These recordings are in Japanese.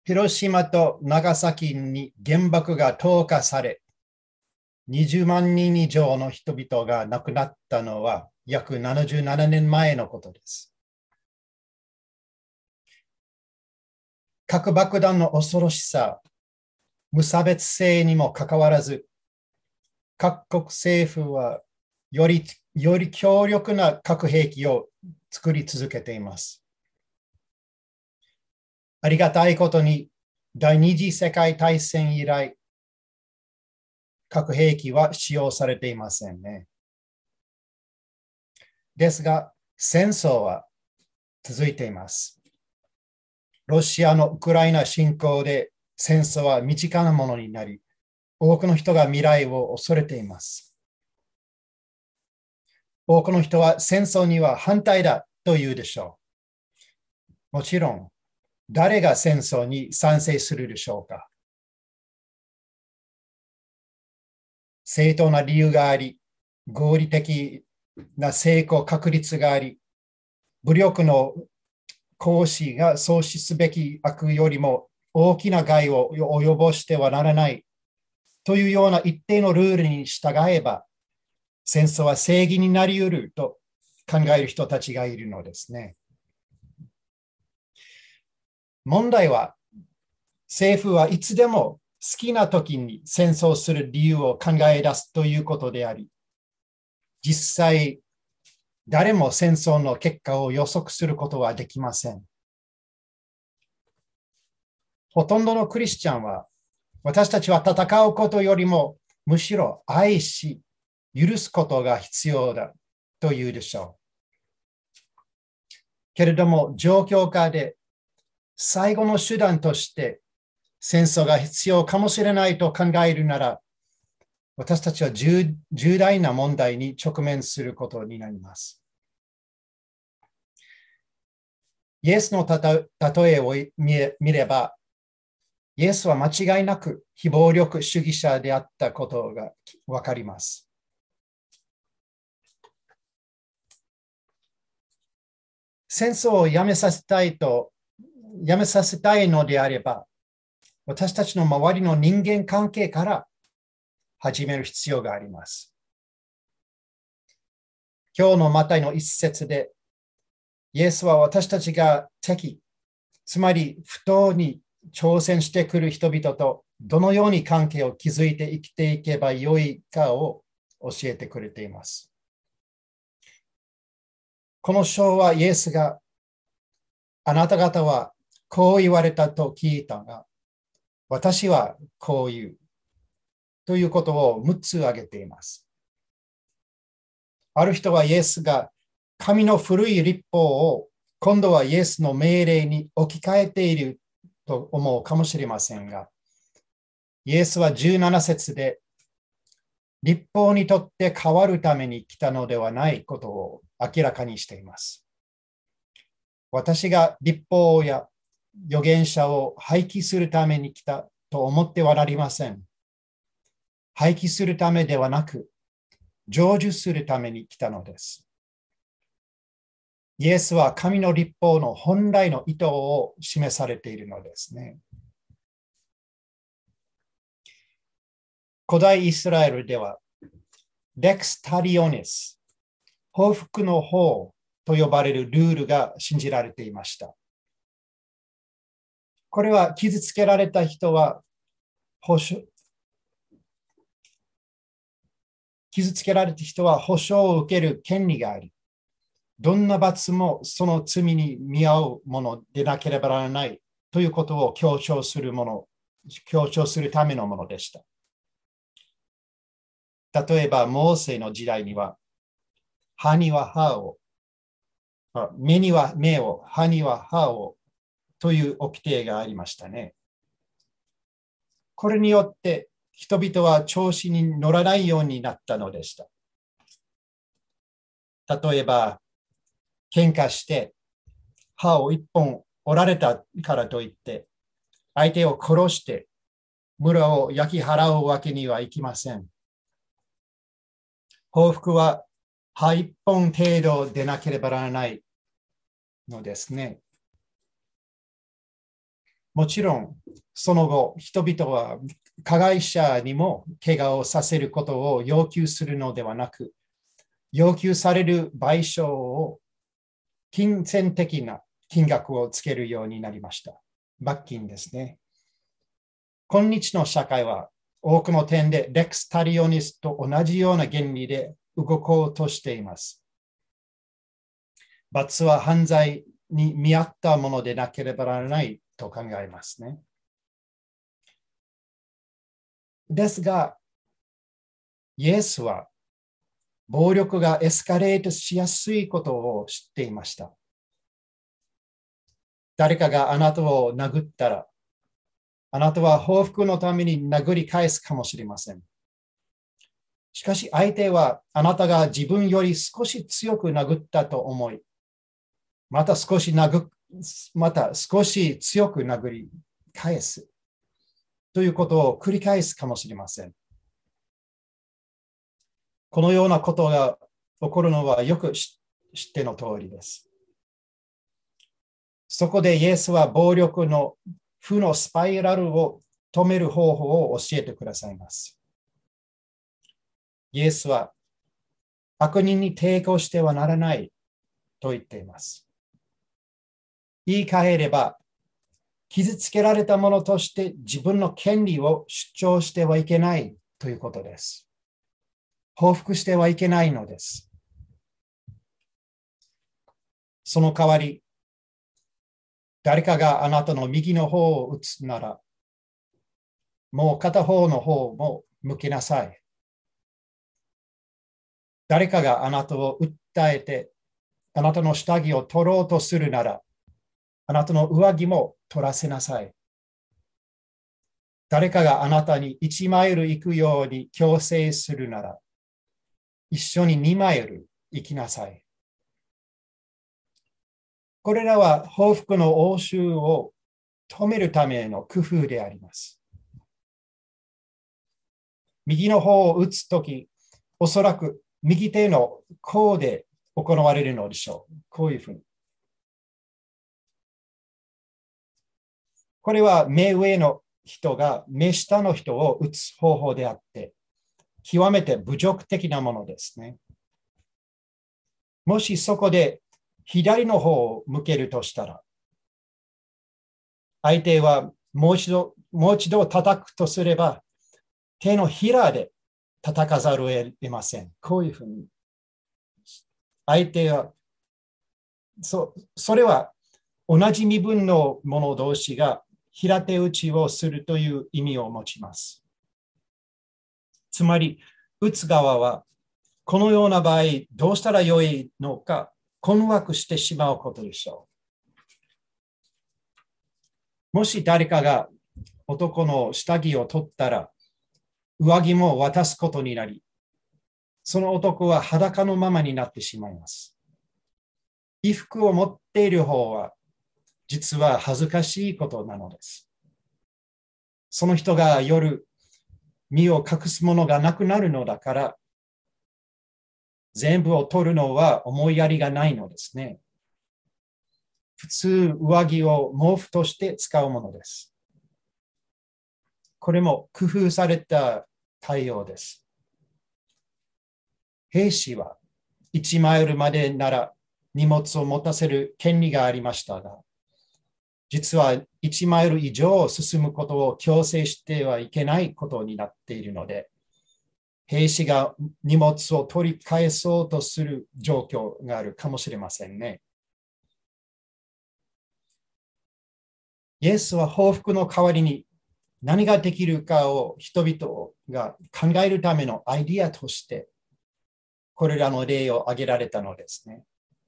広島と長崎に原爆が投下され、20万人以上の人々が亡くなったのは約77年前のことです。核爆弾の恐ろしさ、無差別性にもかかわらず、各国政府はより強力な核兵器を作り続けています。ありがたいことに、第二次世界大戦以来、核兵器は使用されていませんね。ですが、戦争は続いています。ロシアのウクライナ侵攻で戦争は身近なものになり、多くの人が未来を恐れています。多くの人は戦争には反対だと言うでしょう。もちろん、誰が戦争に賛成するでしょうか。正当な理由があり、合理的な成功確率があり、武力の行使が阻止すべき悪よりも大きな害を及ぼしてはならないというような一定のルールに従えば、戦争は正義になり得ると考える人たちがいるのですね。問題は、政府はいつでも好きな時に戦争する理由を考え出すということであり、実際、誰も戦争の結果を予測することはできません。ほとんどのクリスチャンは、私たちは戦うことよりも、むしろ愛し、許すことが必要だと言うでしょう。けれども、状況下で最後の手段として戦争が必要かもしれないと考えるなら、私たちは重大な問題に直面することになります。イエスの例えを見れば、イエスは間違いなく非暴力主義者であったことがわかります。戦争をやめさせたいのであれば、私たちの周りの人間関係から始める必要があります。今日のマタイの一節で、イエスは私たちが敵、つまり不当に挑戦してくる人々とどのように関係を築いて生きていけばよいかを教えてくれています。この章はイエスがあなた方はこう言われたと聞いたが、私はこう言うということを6つ挙げています。ある人はイエスが神の古い律法を今度はイエスの命令に置き換えていると思うかもしれませんが、イエスは17節で律法にとって変わるために来たのではないことを明らかにしています。私が律法や預言者を廃棄するために来たと思ってはなりません。廃棄するためではなく、成就するために来たのです。イエスは神の律法の本来の意図を示されているのですね。古代イスラエルでは、レクスタリオネス、報復の法と呼ばれるルールが信じられていました。これは傷つけられた人は保証を受ける権利があり、どんな罰もその罪に見合うものでなければならないということを強調するためのものでした。例えば、モーセの時代には、歯には歯を、目には目を、歯には歯をという掟がありましたね。これによって人々は調子に乗らないようになったのでした。例えば、喧嘩して歯を一本折られたからといって、相手を殺して村を焼き払うわけにはいきません。報復は歯一本程度でなければならないのですね。 もちろん、その後、人々は加害者にも怪我をさせることを要求するのではなく、要求される賠償を金銭的な金額をつけるようになりました。罰金ですね。今日の社会は多くの点でレクスタリオニスと同じような原理で動こうとしています。罰は犯罪に見合ったものでなければならないと考えますね。ですが、イエスは暴力がエスカレートしやすいことを知っていました。誰かがあなたを殴ったら、あなたは報復のために殴り返すかもしれません。しかし相手はあなたが自分より少し強く殴ったと思い、また少し強く殴り返すということを繰り返すかもしれません。このようなことが起こるのはよく知っての通りです。そこでイエスは暴力の負のスパイラルを止める方法を教えてくださいます。イエスは悪人に抵抗してはならないと言っています。言い換えれば、傷つけられたものとして自分の権利を主張してはいけないということです。報復してはいけないのです。その代わり、誰かがあなたの右の方を打つなら、もう片方の方も向けなさい。誰かがあなたを訴えて、あなたの下着を取ろうとするなら、あなたの上着も取らせなさい。誰かがあなたに1マイル行くように強制するなら、一緒に2マイル行きなさい。これらは報復の応酬を止めるための工夫であります。右の方を打つとき、おそらく右手の甲で行われるのでしょう。こういうふうに。これは目上の人が目下の人を打つ方法であって、極めて侮辱的なものですね。もしそこで左の方を向けるとしたら、相手はもう一度叩くとすれば、手のひらで叩かざるを得ません。こういうふうに。相手は、それは同じ身分の者同士が平手打ちをするという意味を持ちます。つまり、打つ側は、このような場合、どうしたらよいのか、困惑してしまうことでしょう。もし誰かが男の下着を取ったら、上着も渡すことになり、その男は裸のままになってしまいます。衣服を持っている方は、実は恥ずかしいことなのです。その人が夜、身を隠すものがなくなるのだから、全部を取るのは思いやりがないのですね。普通、上着を毛布として使うものです。これも工夫された対応です。兵士は1マイルまでなら荷物を持たせる権利がありましたが、実は1マイル以上進むことを強制してはいけないことになっているので、兵士が荷物を取り返そうとする状況があるかもしれませんね。イエスは報復の代わりに何ができるかを人々が考えるためのアイディアとして、これらの例を挙げられたのですね。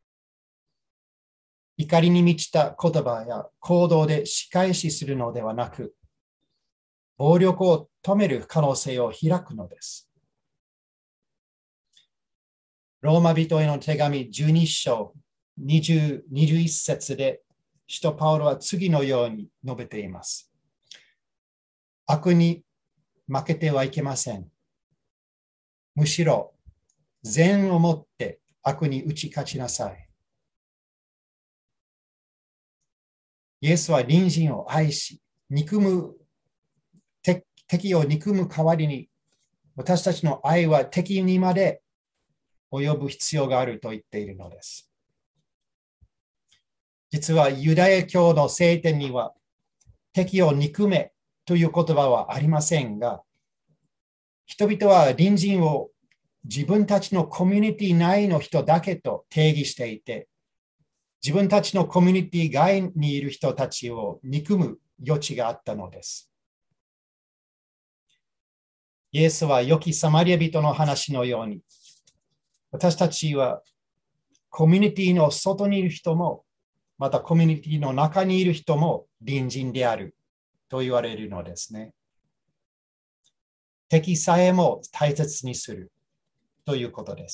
怒りに満ちた言葉や行動で仕返しするのではなく、暴力を止める可能性を開くのです。ローマ人への手紙12章21節で、使徒パウロは次のように述べています。悪に負けてはいけません。むしろ、善をもって悪に打ち勝ちなさい。 イエスは隣人を愛し、敵を憎む代わりに、私たちの愛は敵にまで及ぶ必要があると言っているのです。実はユダヤ教の聖典には、敵を憎めという言葉はありませんが、人々は隣人を自分たちのコミュニティ内の人だけと定義していて、自分たちのコミュニティ外にいる人たちを憎む余地があったのです。イエスは良きサマリア人の話のように、私たちはコミュニティの外にいる人も、またコミュニティの中にいる人も隣人であると言われるのですね。敵さえも大切にするということです。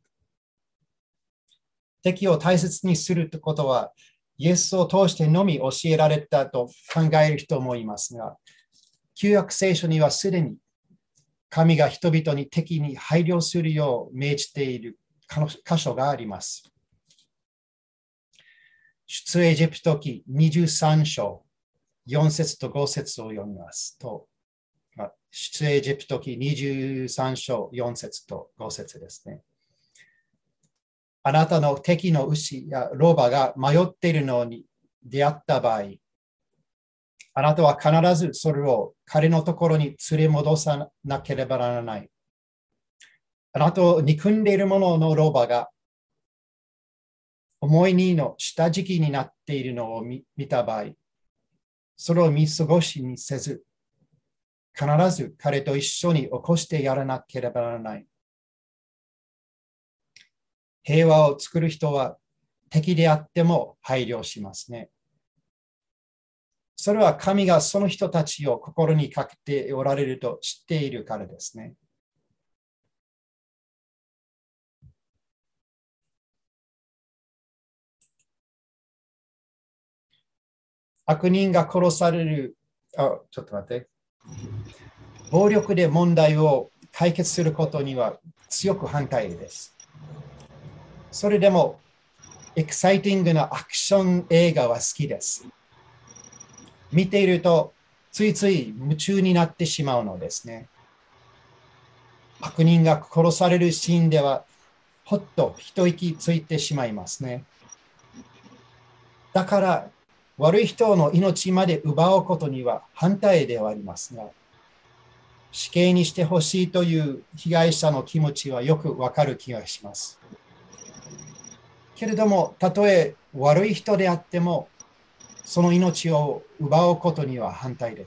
敵を大切にするということは、イエスを通してのみ教えられたと考える人もいますが、旧約聖書にはすでに神が人々に敵に配慮するよう命じている箇所があります。出エジプト記23章4節と5節を読みますと、出エジプト記23章4節と5節ですね。あなたの敵の牛や老婆が迷っているのに出会った場合、あなたは必ずそれを彼のところに連れ戻さなければならない。あなたを憎んでいる者の老婆が重い荷の下敷きになっているのを見た場合、それを見過ごしにせず、必ず彼と一緒に起こしてやらなければならない。平和を作る人は敵であっても配慮しますね。それは神がその人たちを心にかけておられると知っているからですね。悪人が殺される、ちょっと待って。暴力で問題を解決することには強く反対です。それでも、エキサイティングなアクション映画は好きです。見ていると、ついつい夢中になってしまうのですね。悪人が殺されるシーンでは、ほっと一息ついてしまいますね。だから、悪い人の命まで奪うことには反対ではありますが、死刑にしてほしいという被害者の気持ちはよくわかる気がします。けれども、たとえ悪い人であっても、その命を奪うことには反対です。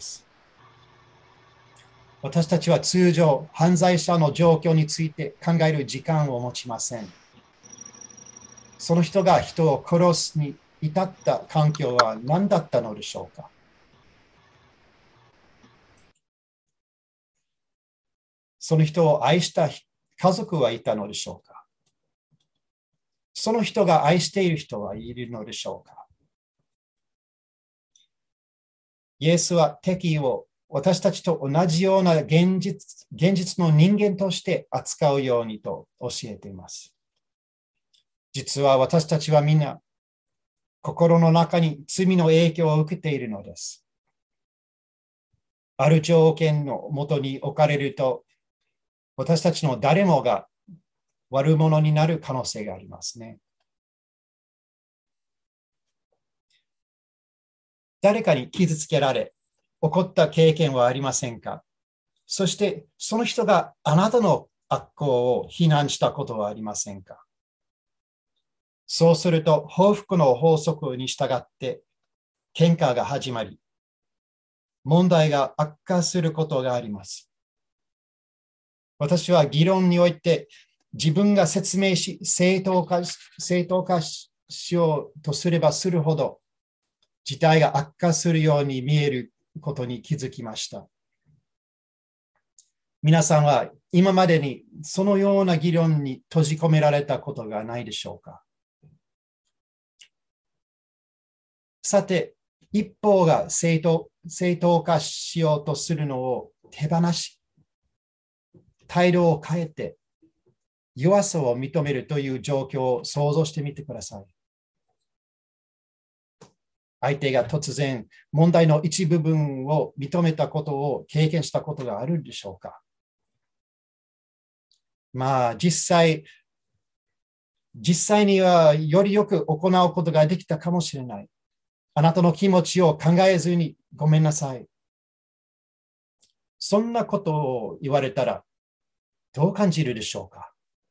私たちは通常、犯罪者の状況について考える時間を持ちません。その人が人を殺すに至った環境は何だったのでしょうか。その人を愛した家族はいたのでしょうか。その人が愛している人はいるのでしょうか。イエスは敵を私たちと同じような現実の人間として扱うようにと教えています。実は私たちはみんな心の中に罪の影響を受けているのです。ある条件のもとに置かれると、私たちの誰もが悪者になる可能性がありますね。誰かに傷つけられ、怒った経験はありませんか？そして、その人があなたの悪行を非難したことはありませんか？そうすると、報復の法則に従って喧嘩が始まり、問題が悪化することがあります。私は議論において自分が説明し、正当化しようとすればするほど、事態が悪化するように見えることに気づきました。皆さんは今までにそのような議論に閉じ込められたことがないでしょうか？さて、一方が正当化しようとするのを手放し、態度を変えて弱さを認めるという状況を想像してみてください。 相手が突然問題の一部分を認めたことを経験したことがあるでしょうか。実際にはよりよく行うことができたかもしれない。あなたの気持ちを考えずにごめんなさい。そんなことを言われたらどう感じるでしょうか。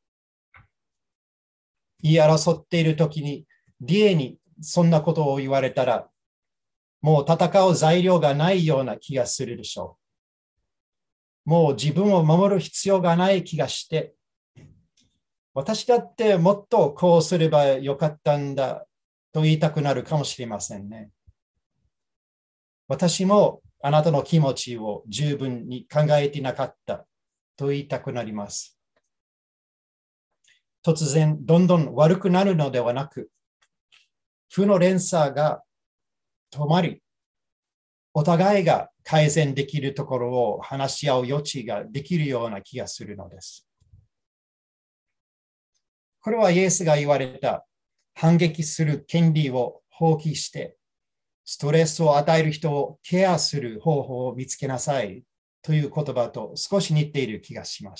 言い争っているときにリエにそんなことを言われたらもう戦う材料がないような気がするでしょう。もう自分を守る必要がない気がして、私だってもっとこうすればよかったんだと言いたくなるかもしれませんね。私もあなたの気持ちを十分に考えていなかったと言いたくなります。突然どんどん悪くなるのではなく、負の連鎖が止まり、お互いが改善できるところを話し合う余地ができるような気がするのです。これはイエスが言われた反撃する権利を放棄して、ストレスを与える人をケアする方法を見つけなさいという言葉と少し似ている気がします。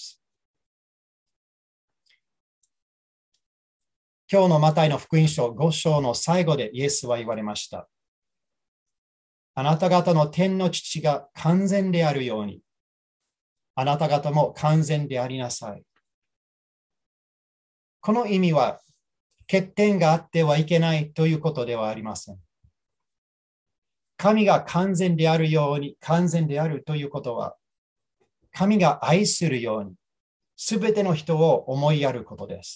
今日のマタイの福音書5章の最後でイエスは言われました。あなた方の天の父が完全であるように、あなた方も完全でありなさい。この意味は、欠点があってはいけないということではありません。神が完全であるように完全であるということは、神が愛するように、すべての人を思いやることです。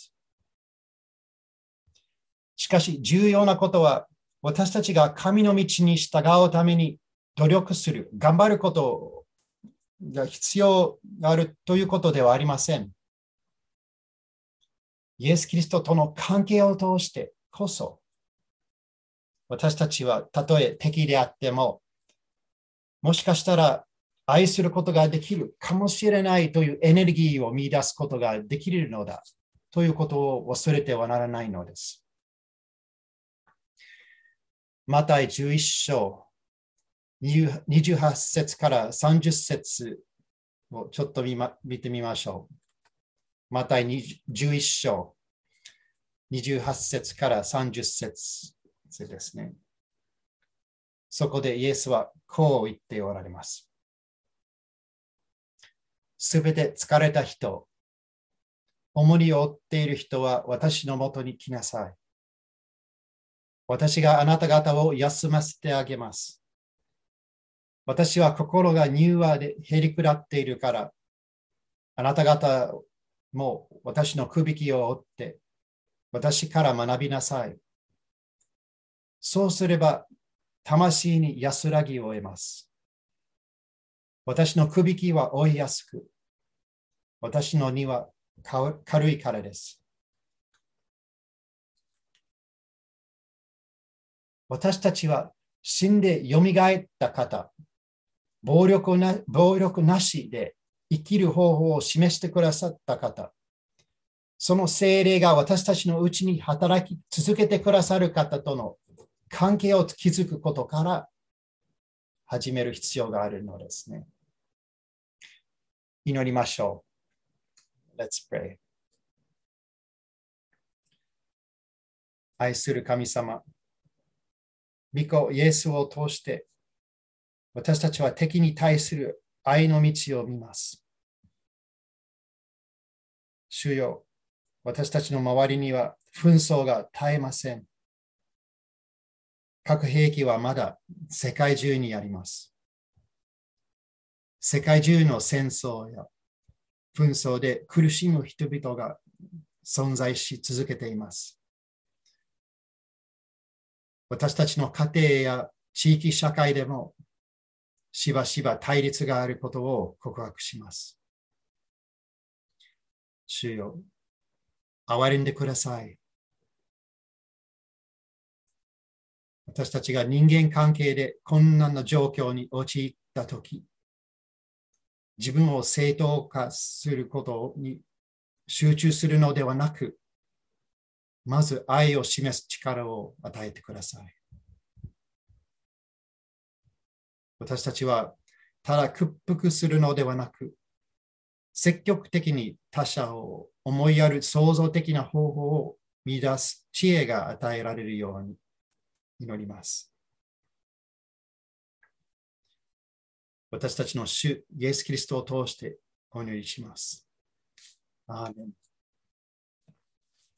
しかし、重要なことは、私たちが神の道に従うために努力する、頑張ることが必要があるということではありません。イエス・キリストとの関係を通してこそ、私たちはたとえ敵であっても、もしかしたら愛することができるかもしれないというエネルギーを見出すことができるのだということを忘れてはならないのです。マタイ11章28節から30節をちょっと見てみましょう。マタイ11章28節から30節ですね。そこでイエスはこう言っておられます。すべて疲れた人、重荷を負っている人は私のもとに来なさい。私があなた方を休ませてあげます。私は心が柔和でへりくだっているから、あなた方も私のくびきを追って、私から学びなさい。そうすれば、魂に安らぎを得ます。私のくびきは追いやすく、私の荷は軽いからです。私たちは死んでよみがえった方、暴力なしで生きる方法を示してくださった方、その聖霊が私たちのうちに働き続けてくださる方との関係を築くことから始める必要があるのですね。祈りましょう。Let's pray. 愛する神様、御子イエスを通して私たちは敵に対する愛の道を見ます。主よ、私たちの周りには紛争が絶えません。核兵器はまだ世界中にあります。世界中の戦争や紛争で苦しむ人々が存在し続けています。私たちの家庭や地域社会でもしばしば対立があることを告白します。主よ、憐れんでください。私たちが人間関係で困難な状況に陥ったとき、自分を正当化することに集中するのではなく、まず愛を示す力を与えてください。 私たちはただ屈服するのではなく、積極的に他者を思いやる創造的な方法を見出す知恵が与えられるように祈ります。私たちの主イエス・キリストを通してお祈りします。アーメン。